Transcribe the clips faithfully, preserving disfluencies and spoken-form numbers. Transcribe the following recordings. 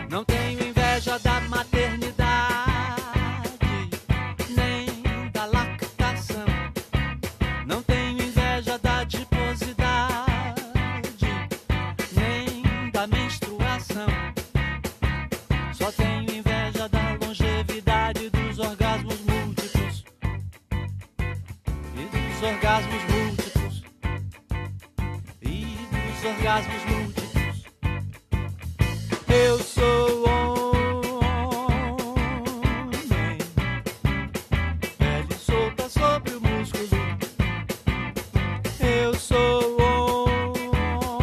Não tenho inveja da maternidade, nem da lactação. Não tenho inveja da adiposidade, nem da menstruação. Só tenho inveja da longevidade dos orgasmos múltiplos e dos orgasmos múltiplos e dos orgasmos múltiplos. Eu sou homem, pele solta sobre o músculo. Eu sou homem,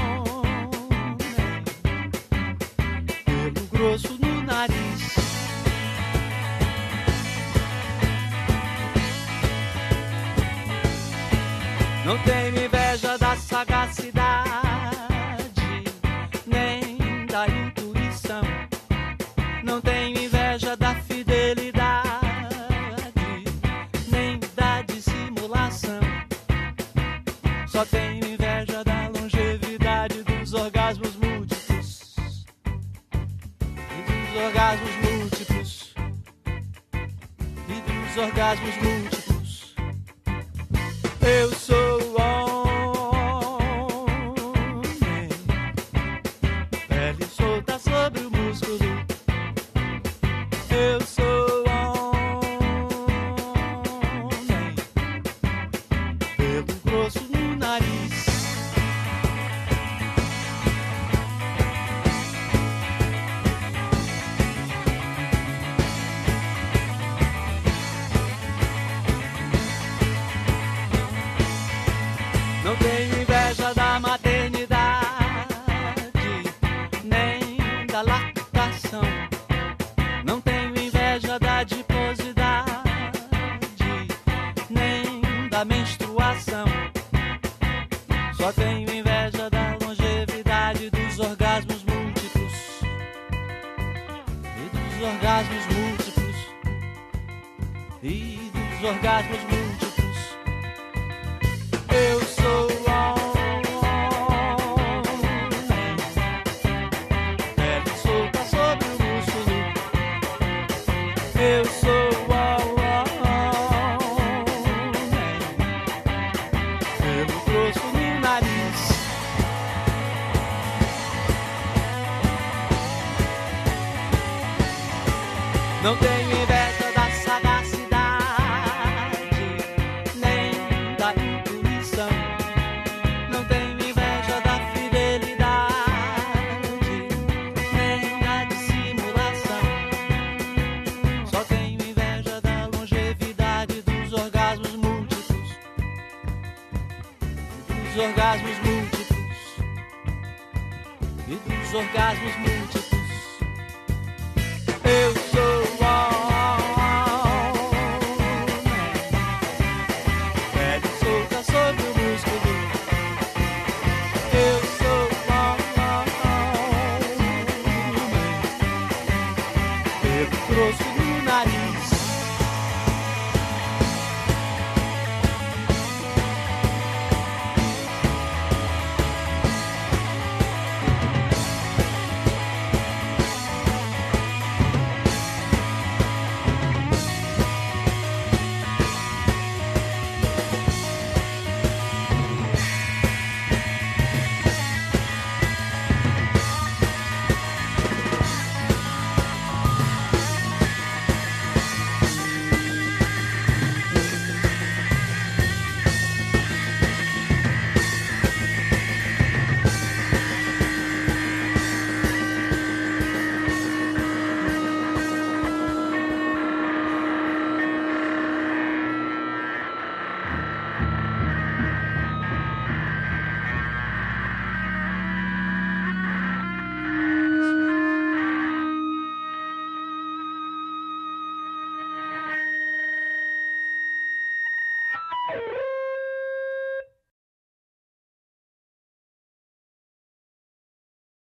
pelo grosso no nariz. Não tenho inveja da sagacidade, nem da intuição. Não tenho inveja da fidelidade, nem da dissimulação. Só tenho inveja da longevidade dos orgasmos múltiplos e dos orgasmos múltiplos e dos orgasmos múltiplos. Eu sou homem, pele solta sobre o músculo. Eu sou homem, pelo grosso no nariz. Não tenho inveja da maternidade, nem da lactação. Não tenho inveja da adiposidade, nem da menstruação. Só tenho inveja da longevidade dos orgasmos múltiplos e dos orgasmos múltiplos e dos orgasmos múltiplos. Eu sou homem, pele solta sobre o músculo. Eu sou homem, pelo grosso no nariz. Não tenho inveja da sagacidade, nem da intuição. Não tenho inveja da fidelidade, nem da dissimulação. Só tenho inveja da longevidade dos orgasmos múltiplos e dos orgasmos múltiplos e dos orgasmos múltiplos. Eu